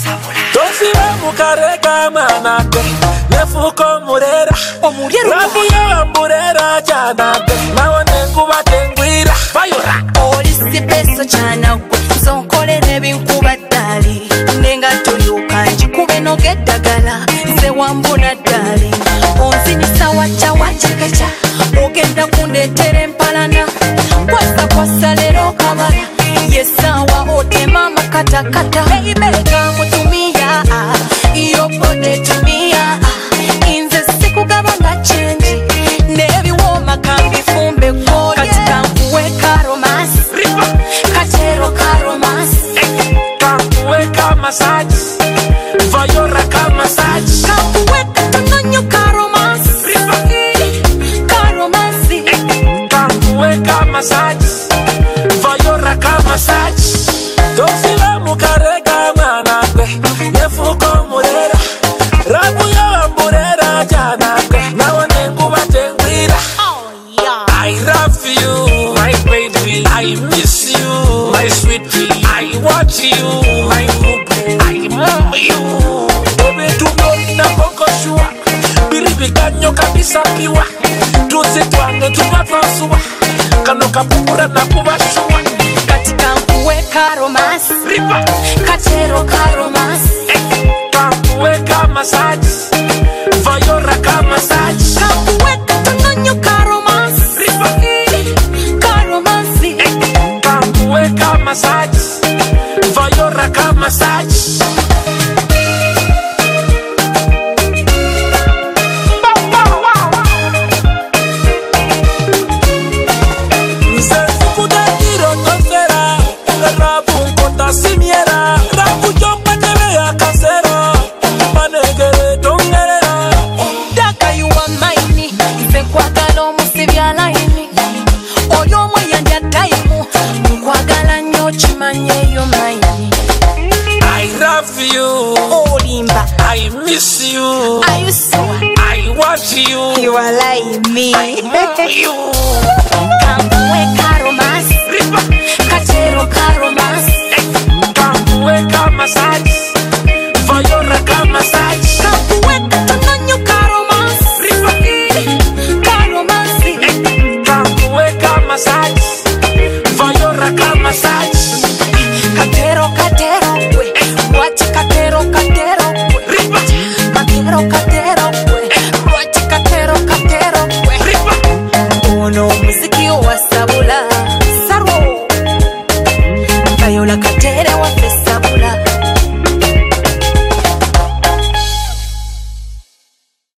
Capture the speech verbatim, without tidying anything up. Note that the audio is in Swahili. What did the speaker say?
Tosiba mukareka manake nefuko murera Rabuya murera janake Nawane kuba tengwira Fayora Olisi peso chana kwe Zonkole nebi nkuba dali Nenga tuyuka njikube no gedagala Nze wambuna dali Onzi ni sawa chawa chikecha Ogenda kundetere mpalana Kwasa kwasa lero kabala Yesawa ote mama kata kata Baby kangu tumia Iyo pode tumia Inze siku gabanga change Nevi woma kambi fumbe kwa Katika mkuwe karomas Kachero karomas Kampuwe kamasaji Vayora kamasaji Kampuwe katanonyo karomas Karomasi Kampuwe kamasaji Vayora kamasaji Tosiba mukareka manake Nefuko murera Rabuya murera janake Nawane kuba tengwira I love you, my baby. I miss you, my sweetie. I want you, my baby. I love you. Baby, tu no na boko shua. Biribi ganyo kabisa piwa. Tuzi tuango tumafansua. Kano kapupura na kubashua. Katika mkuwe karomas Kachero karomas Kampuwe kamasaji Vayora kamasaji Kampuwe katanonyo karomas Karomasi Kampuwe kamasaji Vayora kamasaji Simiera, rapu jompa tebe ya kasera Manegere dongerera Daka you are mine Nze kwagala omusibya line Oyo omwe yanja time Nkwagala nnyo kimanye yo mine I love you Olimba I miss you Are you sure? I want you You are like me I love you Kampuwe karomas Kachero karomas